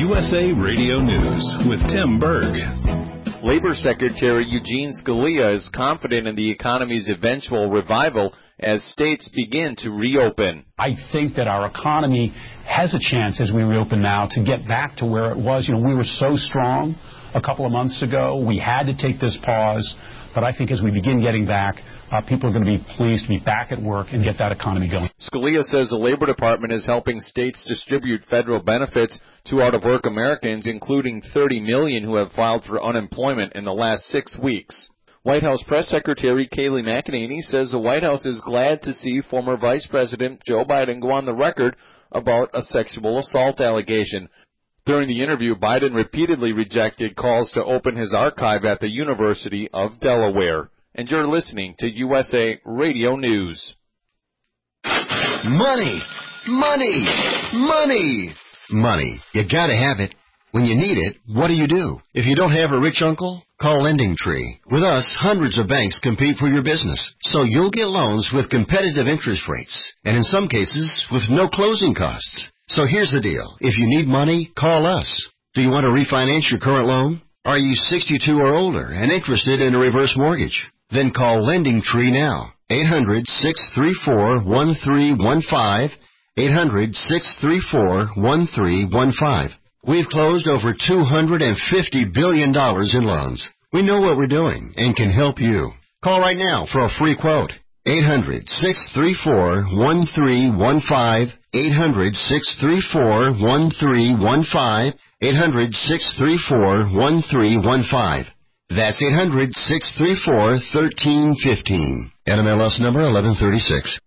USA Radio News with Tim Berg. Labor Secretary Eugene Scalia is confident in the economy's eventual revival as states begin to reopen. I think that our economy has a chance as we reopen now to get back to where it was. We were so strong a couple of months ago. We had to take this pause. But I think as we begin getting back, people are going to be pleased to be back at work and get that economy going. Scalia says the Labor Department is helping states distribute federal benefits to out-of-work Americans, including 30 million who have filed for unemployment in the last 6 weeks. White House Press Secretary Kayleigh McEnany says the White House is glad to see former Vice President Joe Biden go on the record about a sexual assault allegation. During the interview, Biden repeatedly rejected calls to open his archive at the University of Delaware. And you're listening to USA Radio News. Money! Money! Money! Money. You gotta have it. When you need it, what do? If you don't have a rich uncle, call LendingTree. With us, hundreds of banks compete for your business, so you'll get loans with competitive interest rates, and in some cases, with no closing costs. So here's the deal. If you need money, call us. Do you want to refinance your current loan? Are you 62 or older and interested in a reverse mortgage? Then call LendingTree now. 800-634-1315. 800-634-1315. We've closed over $250 billion in loans. We know what we're doing and can help you. Call right now for a free quote. 800-634-1315. 800-634-1315. 800-634-1315. That's 800-634-1315. NMLS number 1136.